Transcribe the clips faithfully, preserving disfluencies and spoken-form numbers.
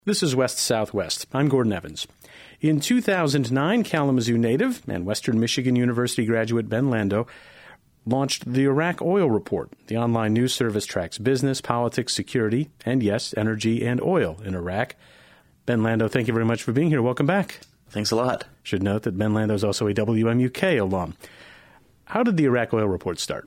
This is West Southwest. I'm Gordon Evans. In two thousand nine, Kalamazoo native and Western Michigan University graduate Ben Lando launched the Iraq Oil Report. The online news service tracks business, politics, security, and yes, energy and oil in Iraq. Ben Lando, thank you very much for being here. Welcome back. Thanks a lot. Should note that Ben Lando is also a W M U K alum. How did the Iraq Oil Report start?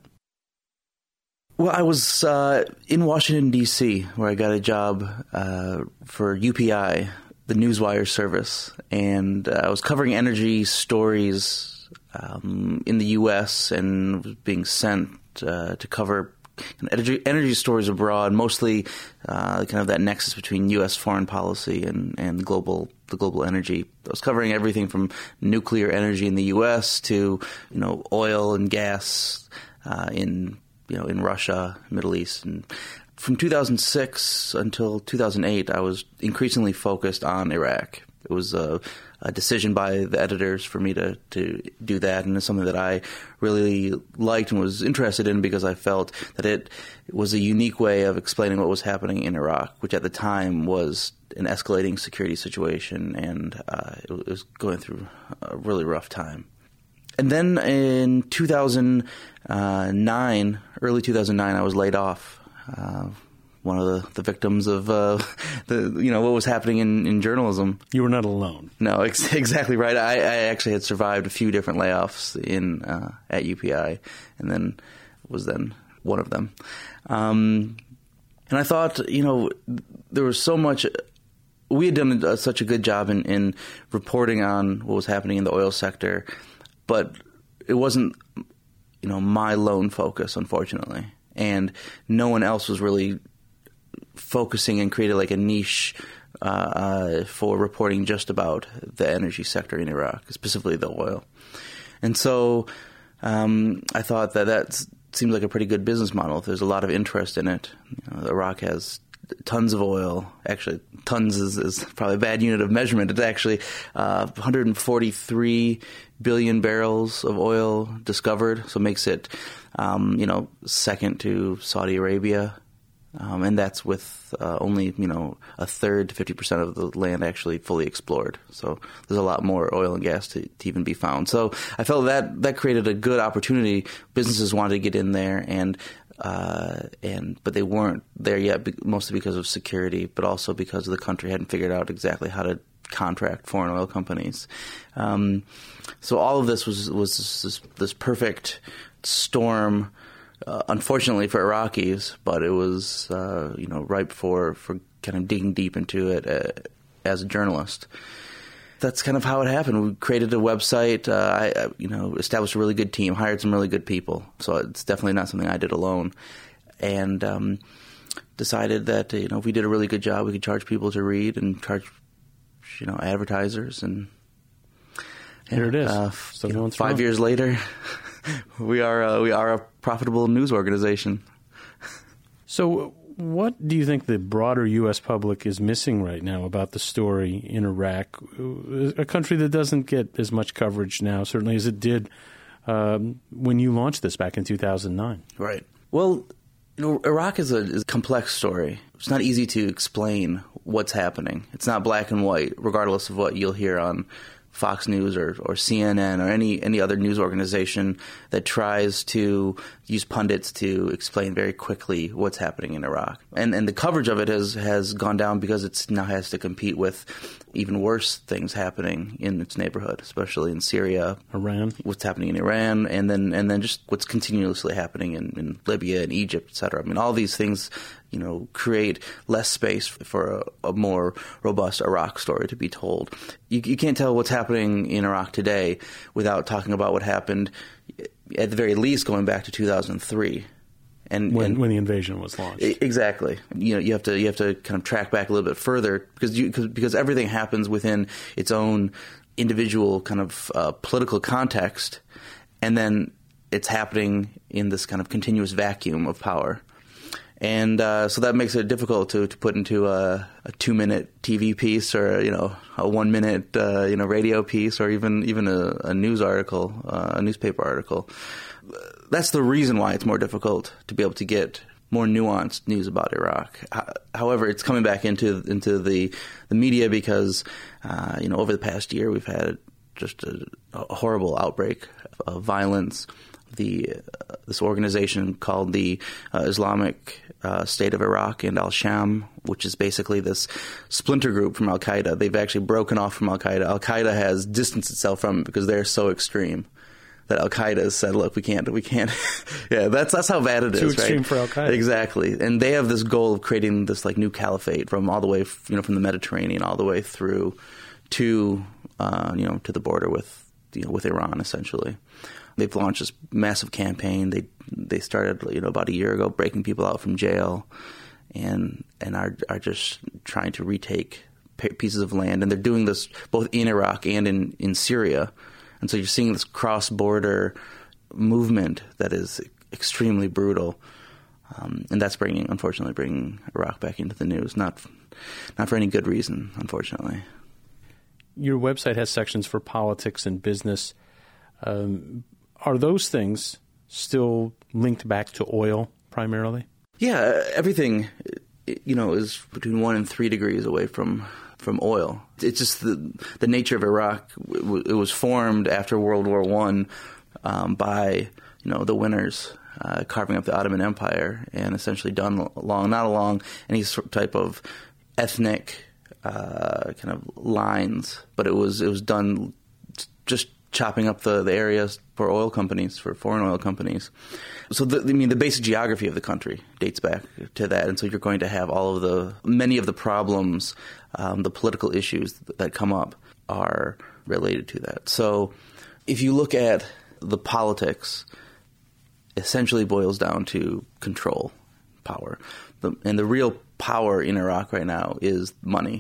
Well, I was uh, in Washington, D C, where I got a job uh, for U P I, the Newswire service, and uh, I was covering energy stories um, in the U S and was being sent uh, to cover energy, energy stories abroad, mostly uh, kind of that nexus between U S foreign policy and, and global the global energy. I was covering everything from nuclear energy in the U S to, you know, oil and gas uh, in you know, in Russia, Middle East. And from two thousand six until two thousand eight, I was increasingly focused on Iraq. It was a, a decision by the editors for me to, to do that, and it's something that I really liked and was interested in because I felt that it, it was a unique way of explaining what was happening in Iraq, which at the time was an escalating security situation, and uh, it was going through a really rough time. And then in two thousand nine, early two thousand nine, I was laid off. Uh, one of the, the victims of uh, the you know what was happening in, in journalism. You were not alone. No, ex- exactly right. I, I actually had survived a few different layoffs in uh, at U P I, and then was then one of them. Um, and I thought, you know, there was so much. We had done a, such a good job in, in reporting on what was happening in the oil sector. But it wasn't, you know, my lone focus, unfortunately. And no one else was really focusing and created like a niche uh, uh, for reporting just about the energy sector in Iraq, specifically the oil. And so um, I thought that that seemed like a pretty good business model. There's a lot of interest in it. You know, Iraq has tons of oil. Actually, tons is, is probably a bad unit of measurement. It's actually uh, one hundred forty-three billion barrels of oil discovered, so it makes it, um, you know, second to Saudi Arabia, um, and that's with uh, only, you know, a third to fifty percent of the land actually fully explored. So there's a lot more oil and gas to, to even be found. So I felt that that created a good opportunity. Businesses wanted to get in there, and Uh, and but they weren't there yet, mostly because of security, but also because the country hadn't figured out exactly how to contract foreign oil companies. Um, so all of this was was this, this perfect storm, uh, unfortunately for Iraqis, but it was uh, you know ripe for for kind of digging deep into it uh, as a journalist. That's kind of how it happened. We created a website, uh, I, you know, established a really good team, hired some really good people. So it's definitely not something I did alone. And um, decided that, you know, if we did a really good job, we could charge people to read and charge, you know, advertisers. And here it is. Uh, so you no know, five years later, we are uh, we are a profitable news organization. So what do you think the broader U S public is missing right now about the story in Iraq, a country that doesn't get as much coverage now, certainly as it did um, when you launched this back in two thousand nine? Right. Well, you know, Iraq is a, is a complex story. It's not easy to explain what's happening. It's not black and white, regardless of what you'll hear on Fox News or, or C N N or any, any other news organization that tries to use pundits to explain very quickly what's happening in Iraq. And and the coverage of it has, has gone down because it now has to compete with even worse things happening in its neighborhood, especially in Syria, Iran, what's happening in Iran, and then and then just what's continuously happening in, in Libya and Egypt, et cetera. I mean, all these things, you know, create less space for a, a more robust Iraq story to be told. You, you can't tell what's happening in Iraq today without talking about what happened, at the very least, going back to two thousand three. And when, and, when the invasion was launched. Exactly. You know, you have to you have to kind of track back a little bit further because you, cause, because everything happens within its own individual kind of uh, political context, and then it's happening in this kind of continuous vacuum of power. And uh, so that makes it difficult to, to put into a, a two-minute T V piece or, you know, a one-minute, uh, you know, radio piece or even even a, a news article, uh, a newspaper article. That's the reason why it's more difficult to be able to get more nuanced news about Iraq. However, it's coming back into into the the media because uh, you know over the past year we've had just a, a horrible outbreak of violence. The uh, this organization called the uh, Islamic uh, State of Iraq and Al-Sham, which is basically this splinter group from Al-Qaeda. They've actually broken off from Al-Qaeda. Al-Qaeda has distanced itself from it because they're so extreme that Al-Qaeda has said, look, we can't, we can't. yeah, that's that's how bad it is, Too right? extreme for Al-Qaeda. Exactly. And they have this goal of creating this like new caliphate from all the way, you know, from the Mediterranean all the way through to, uh, you know, to the border with, you know, with Iran, essentially. They've launched this massive campaign. They they started, you know, about a year ago, breaking people out from jail, and and are are just trying to retake pieces of land. And they're doing this both in Iraq and in, in Syria. And so you're seeing this cross-border movement that is extremely brutal, um, and that's bringing, unfortunately, bringing Iraq back into the news. Not not for any good reason, unfortunately. Your website has sections for politics and business. Um, Are those things still linked back to oil primarily? Yeah, everything, you know, is between one and three degrees away from from oil. It's just the the nature of Iraq. It was formed after World War One um, by you know the winners uh, carving up the Ottoman Empire, and essentially done along not along any type of ethnic uh, kind of lines, but it was it was done just chopping up the, the areas for oil companies, for foreign oil companies. So, the, I mean, the basic geography of the country dates back to that. And so you're going to have all of the, many of the problems, um, the political issues that come up are related to that. So if you look at the politics, essentially boils down to control, power. The, and the real power in Iraq right now is money.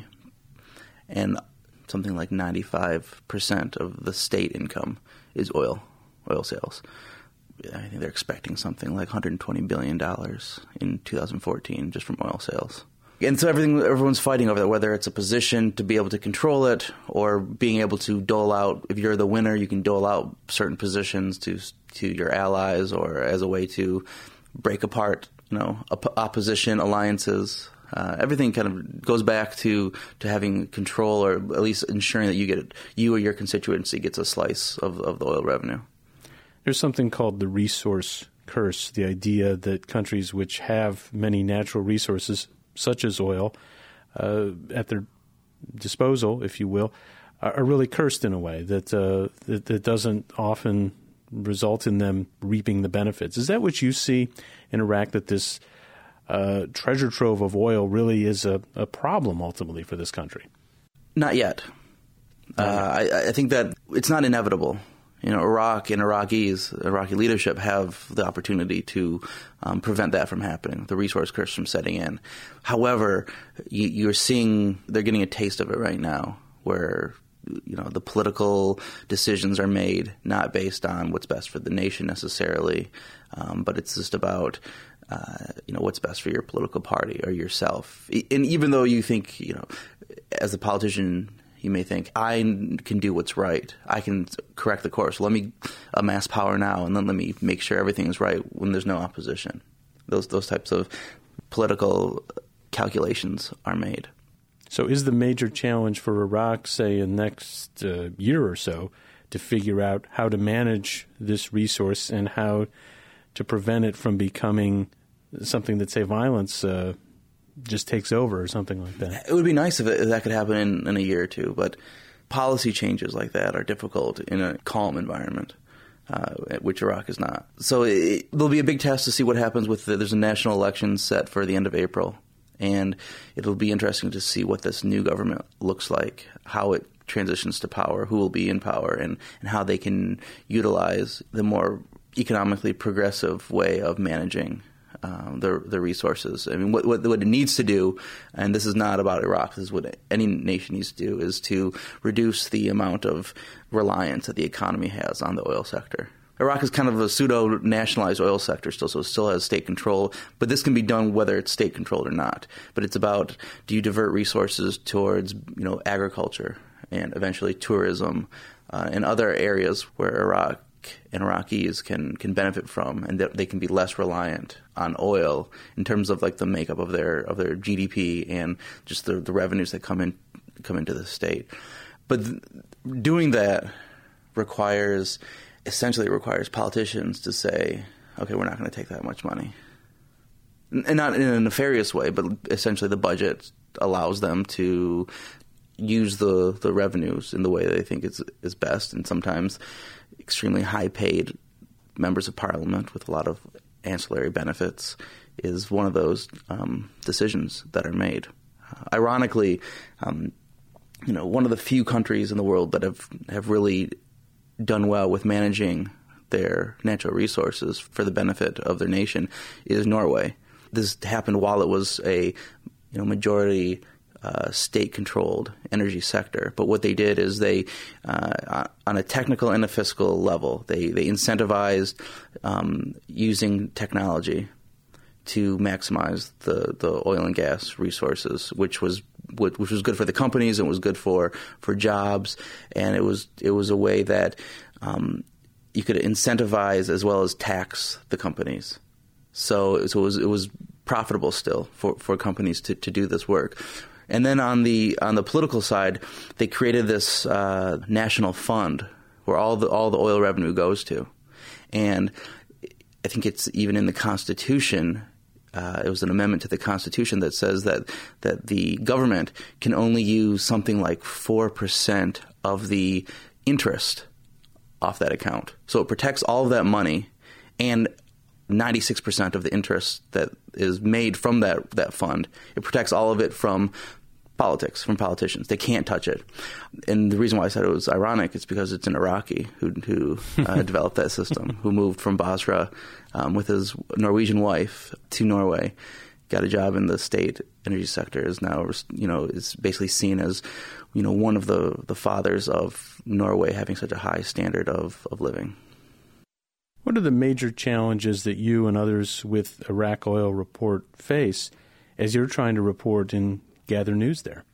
And something like ninety-five percent of the state income is oil, oil sales. I think they're expecting something like one hundred twenty billion dollars in two thousand fourteen just from oil sales. And so everything, everyone's fighting over that, whether it's a position to be able to control it or being able to dole out. If you're the winner, you can dole out certain positions to to your allies or as a way to break apart, you know, op- opposition alliances. Uh, everything kind of goes back to, to having control, or at least ensuring that you get you or your constituency gets a slice of, of the oil revenue. There's something called the resource curse, the idea that countries which have many natural resources, such as oil, uh, at their disposal, if you will, are, are really cursed in a way that, uh, that that doesn't often result in them reaping the benefits. Is that what you see in Iraq, that this Uh, treasure trove of oil really is a, a problem ultimately for this country? Not yet. Uh, I, I think that it's not inevitable. You know, Iraq and Iraqis, Iraqi leadership have the opportunity to um, prevent that from happening, the resource curse from setting in. However, you, you're seeing they're getting a taste of it right now, where you know the political decisions are made not based on what's best for the nation necessarily, um, but it's just about Uh, you know, what's best for your political party or yourself. And even though you think, you know, as a politician, you may think, I can do what's right. I can correct the course. Let me amass power now, and then let me make sure everything is right when there's no opposition. Those those types of political calculations are made. So is the major challenge for Iraq, say, in the next uh, year or so, to figure out how to manage this resource and how to prevent it from becoming something that, say, violence uh, just takes over or something like that? It would be nice if, it, if that could happen in, in a year or two, but policy changes like that are difficult in a calm environment, uh, which Iraq is not. So it, there'll be a big test to see what happens with the, there's a national election set for the end of April, and it'll be interesting to see what this new government looks like, how it transitions to power, who will be in power, and, and how they can utilize the more economically progressive way of managing um, the the resources. I mean, what, what what it needs to do, and this is not about Iraq, this is what any nation needs to do, is to reduce the amount of reliance that the economy has on the oil sector. Iraq is kind of a pseudo-nationalized oil sector still, so it still has state control, but this can be done whether it's state-controlled or not. But it's about, do you divert resources towards, you know, agriculture and eventually tourism uh, and other areas where Iraq and Iraqis can, can benefit from, and that they can be less reliant on oil in terms of like the makeup of their of their G D P and just the, the revenues that come in come into the state. But th- doing that requires essentially it requires politicians to say, okay, we're not going to take that much money, and not in a nefarious way, but essentially the budget allows them to use the, the revenues in the way they think is is best, and sometimes extremely high-paid members of parliament with a lot of ancillary benefits is one of those um, decisions that are made. Uh, ironically, um, you know, one of the few countries in the world that have, have really done well with managing their natural resources for the benefit of their nation is Norway. This happened while it was a you know majority Uh, state-controlled energy sector. But what they did is they, uh, on a technical and a fiscal level, they, they incentivized um, using technology to maximize the, the oil and gas resources, which was which was good for the companies and was good for, for jobs. And it was it was a way that um, you could incentivize as well as tax the companies. So, so it was it was profitable still for, for companies to, to do this work. And then on the on the political side, they created this uh, national fund where all the all the oil revenue goes to, and I think it's even in the Constitution. Uh, it was an amendment to the Constitution that says that that the government can only use something like four percent of the interest off that account. So it protects all of that money and ninety-six percent of the interest that is made from that, that fund. It protects all of it from politics, from politicians. They can't touch it. And the reason why I said it was ironic is because it's an Iraqi who, who uh, developed that system, who moved from Basra um, with his Norwegian wife to Norway, got a job in the state energy sector, is now, you know, is basically seen as, you know, one of the, the fathers of Norway having such a high standard of, of living. What are the major challenges that you and others with Iraq Oil Report face as you're trying to report and gather news there?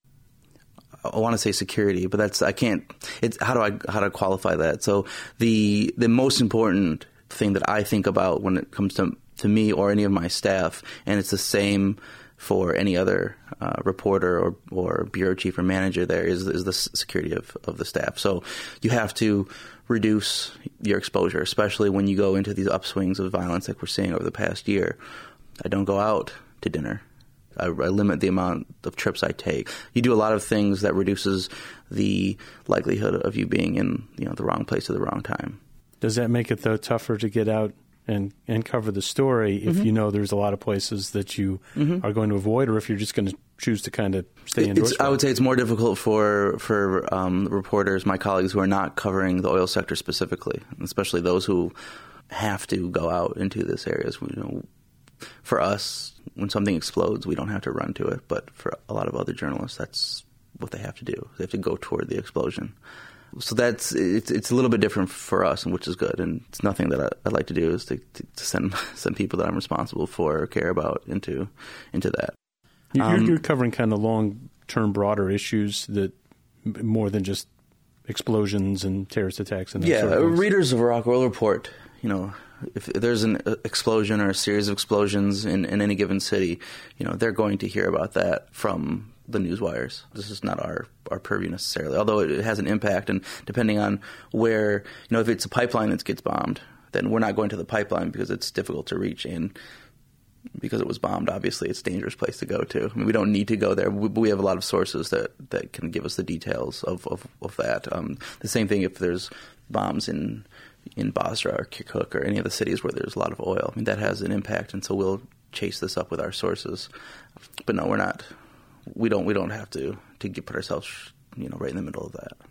I want to say security, but that's I can't. It's how do I how do I qualify that? So the the most important thing that I think about when it comes to to me or any of my staff, and it's the same for any other uh, reporter or, or bureau chief or manager there, is is the security of, of the staff. So you have to reduce your exposure, especially when you go into these upswings of violence like we're seeing over the past year. I don't go out to dinner. I, I limit the amount of trips I take. You do a lot of things that reduces the likelihood of you being in you know the wrong place at the wrong time. Does that make it, though, tougher to get out and, and cover the story if mm-hmm. you know there's a lot of places that you mm-hmm. are going to avoid, or if you're just going to choose to kind of stay indoors? It's, I would say it's more difficult for for um, reporters, my colleagues, who are not covering the oil sector specifically, especially those who have to go out into this areas. You know, for us, when something explodes, we don't have to run to it, but for a lot of other journalists, that's what they have to do. They have to go toward the explosion. So that's it's it's a little bit different for us, and which is good. And it's nothing that I, I'd like to do is to, to, to send send people that I'm responsible for or care about into into that. You're, um, you're covering kind of long term, broader issues that more than just explosions and terrorist attacks and that yeah. sort of things. Readers of Iraq Oil Report, you know, if there's an explosion or a series of explosions in, in any given city, you know, they're going to hear about that from the news wires. This is not our, our purview necessarily, although it has an impact. And depending on where, you know, if it's a pipeline that gets bombed, then we're not going to the pipeline because it's difficult to reach. And because it was bombed, obviously it's a dangerous place to go to. I mean, we don't need to go there. We, we have a lot of sources that, that can give us the details of, of, of that. Um, the same thing if there's bombs in in Basra or Kirkuk or any of the cities where there's a lot of oil. I mean, that has an impact, and so we'll chase this up with our sources. But no, we're not. We don't. We don't have to to get, put ourselves, you know, right in the middle of that.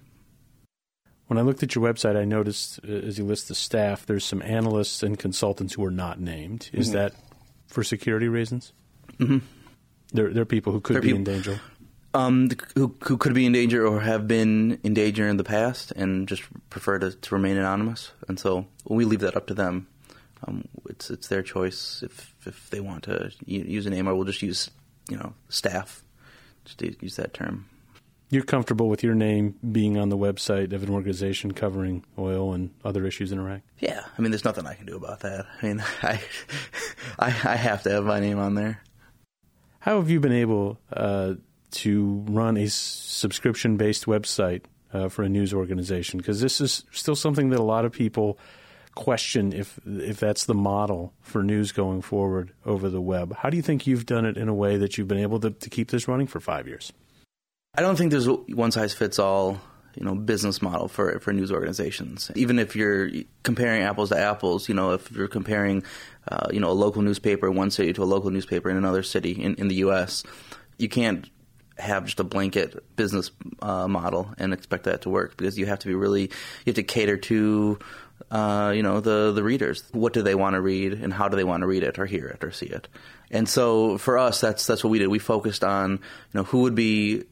When I looked at your website, I noticed uh, as you list the staff, there's some analysts and consultants who are not named. Is mm-hmm. that for security reasons? Mm-hmm. There, there are people who could there be people, in danger. Um, who who could be in danger or have been in danger in the past and just prefer to, to remain anonymous. And so we leave that up to them. Um, it's it's their choice if if they want to use a name, or we'll just use you know staff. Just use that term. You're comfortable with your name being on the website of an organization covering oil and other issues in Iraq? Yeah. I mean, there's nothing I can do about that. I mean, I I, I have to have my name on there. How have you been able uh, to run a subscription-based website uh, for a news organization? Because this is still something that a lot of people question if if that's the model for news going forward over the web. How do you think you've done it in a way that you've been able to, to keep this running for five years? I don't think there's a one-size-fits-all, you know, business model for for news organizations. Even if you're comparing apples to apples, you know, if you're comparing, uh, you know, a local newspaper in one city to a local newspaper in another city in, in the U S, you can't have just a blanket business uh, model and expect that to work, because you have to be really, you have to cater to, uh, you know, the, the readers. What do they want to read, and how do they want to read it or hear it or see it? And so for us, that's that's what we did. We focused on, you know, who would be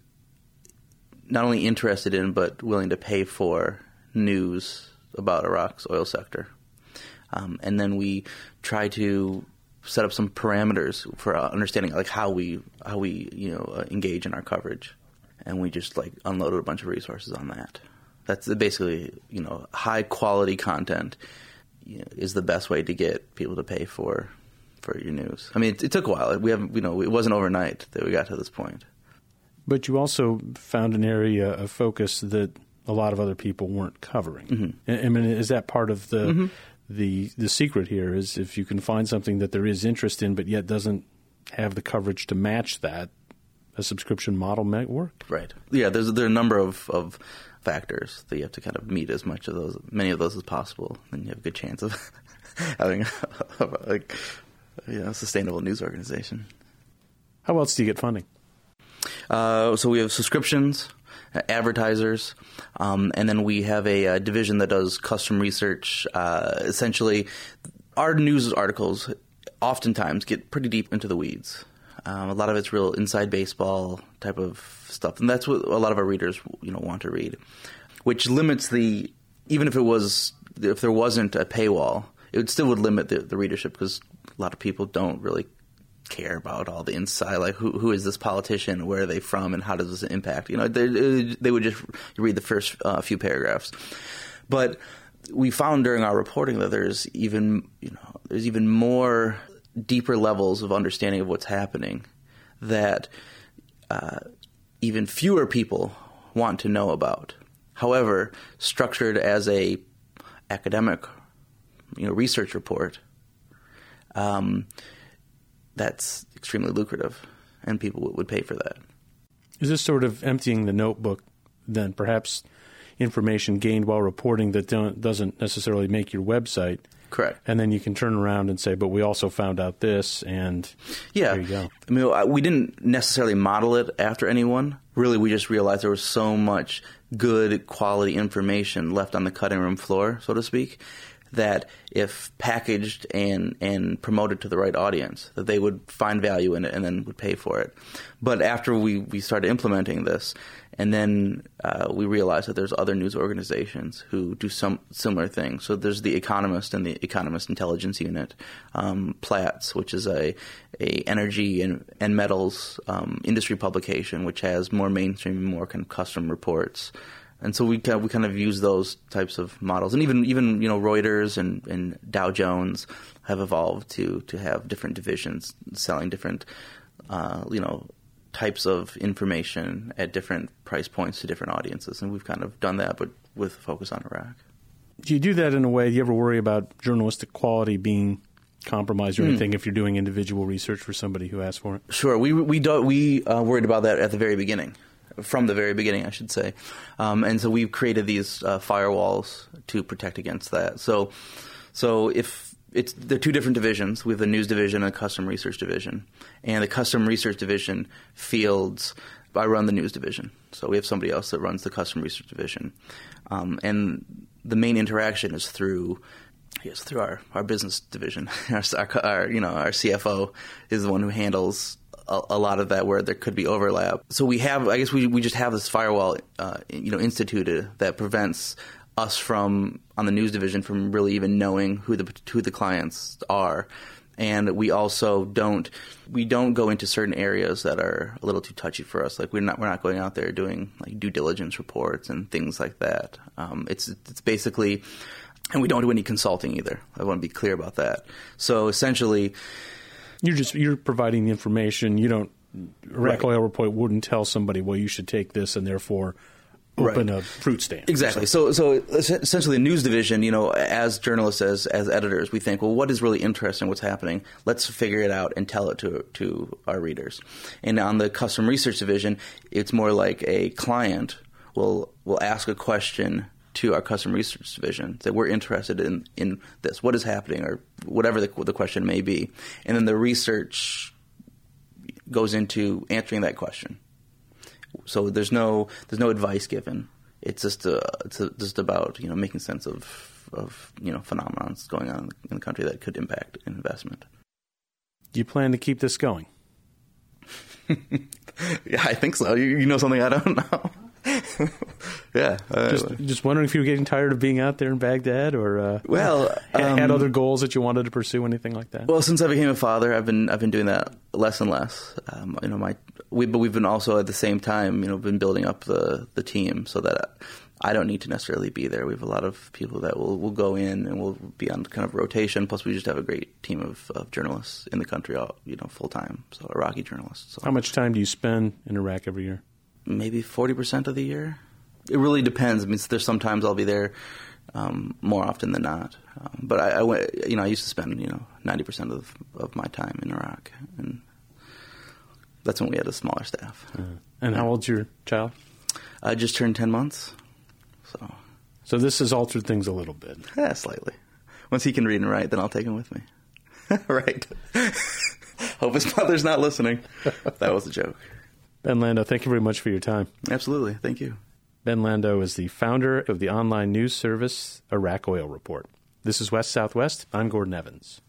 not only interested in but willing to pay for news about Iraq's oil sector. Um, and then we try to set up some parameters for understanding like how we how we you know uh, engage in our coverage, and we just like unloaded a bunch of resources on that. That's basically you know high quality content you know, is the best way to get people to pay for for your news. I mean, it, it took a while. We haven't you know it wasn't overnight that we got to this point. But you also found an area of focus that a lot of other people weren't covering. Mm-hmm. I mean, is that part of the mm-hmm. the the secret here? Is if you can find something that there is interest in, but yet doesn't have the coverage to match that, a subscription model might work. Right. Yeah. There's there are a number of, of factors that you have to kind of meet as much of those, many of those as possible, and you have a good chance of having a, like you know, a sustainable news organization. How else do you get funding? Uh, so we have subscriptions, uh, advertisers, um, and then we have a, a division that does custom research. Uh, essentially, our news articles oftentimes get pretty deep into the weeds. Um, a lot of it's real inside baseball type of stuff, and that's what a lot of our readers, you know, want to read. Which limits the even if it was if there wasn't a paywall, it still would limit the, the readership, because a lot of people don't really care about all the inside, like who who is this politician, where are they from, and how does this impact? You know, they, they would just read the first uh, few paragraphs. But we found during our reporting that there's even you know there's even more deeper levels of understanding of what's happening that uh, even fewer people want to know about. However, structured as a academic, you know, research report, um, that's extremely lucrative, and people would pay for that. Is this sort of emptying the notebook, then perhaps information gained while reporting that don't, doesn't necessarily make your website? Correct. And then you can turn around and say, but we also found out this, and yeah. there you go. I mean, we didn't necessarily model it after anyone. Really, we just realized there was so much good quality information left on the cutting room floor, so to speak, that if packaged and, and promoted to the right audience, that they would find value in it and then would pay for it. But after we, we started implementing this, and then uh, we realized that there's other news organizations who do some similar things. So there's The Economist and the Economist Intelligence Unit, um, Platts, which is a, a energy and, and metals um, industry publication, which has more mainstream, more kind of custom reports. And so we kind of, we kind of use those types of models, and even even you know Reuters and, and Dow Jones have evolved to to have different divisions selling different uh, you know types of information at different price points to different audiences, and we've kind of done that, but with a focus on Iraq. Do you do that in a way? Do you ever worry about journalistic quality being compromised or anything mm. if you're doing individual research for somebody who asks for it? Sure, we we do, we uh, worried about that at the very beginning. From the very beginning, I should say. Um, and so we've created these uh, firewalls to protect against that. So so if it's they're two different divisions. We have the news division and a custom research division. And the custom research division fields, I run the news division. So we have somebody else that runs the custom research division. Um, and the main interaction is through yes, through our, our business division. our, our, you know, our C F O is the one who handles a lot of that where there could be overlap. So we have, I guess we we just have this firewall, uh, you know, instituted that prevents us from, on the news division, from really even knowing who the who the clients are. And we also don't we don't go into certain areas that are a little too touchy for us. Like we're not we're not going out there doing like due diligence reports and things like that. Um, it's it's basically, and we don't do any consulting either. I want to be clear about that. So essentially, you're just you're providing the information. You don't Iraq Right. Oil Report wouldn't tell somebody, well, you should take this and therefore open Right. a fruit stand. Exactly. So, so essentially, the news division, you know, as journalists, as as editors, we think, well, what is really interesting? What's happening? Let's figure it out and tell it to to our readers. And on the custom research division, it's more like a client will will ask a question to our custom research division that we're interested in in this. What is happening, or whatever the, the question may be, and then the research goes into answering that question. So there's no there's no advice given. It's just a, it's a, just about you know making sense of of you know phenomena that's going on in the country that could impact an investment. Do you plan to keep this going? Yeah, I think so. You, you know something I don't know. yeah. Uh, Just, just wondering if you were getting tired of being out there in Baghdad, or uh, well, had, had um, other goals that you wanted to pursue, anything like that. Well, since I became a father, I've been I've been doing that less and less. Um, you know, my we but we've been also at the same time, you know, been building up the, the team so that I don't need to necessarily be there. We have a lot of people that will will go in and will be on kind of rotation. Plus, we just have a great team of, of journalists in the country, all, you know, full time. So Iraqi journalists. So How much time do you spend in Iraq every year? Maybe forty percent of the year. It really depends. I mean, there's sometimes I'll be there um, more often than not. Um, but I, I went, you know, I used to spend, you know, ninety percent of of my time in Iraq, and that's when we had a smaller staff. Uh, and how old's your child? I just turned ten months, so So this has altered things a little bit. yeah, slightly. Once he can read and write, then I'll take him with me. Right. Hope his mother's not listening. That was a joke. Ben Lando, thank you very much for your time. Absolutely. Thank you. Ben Lando is the founder of the online news service Iraq Oil Report. This is West Southwest. I'm Gordon Evans.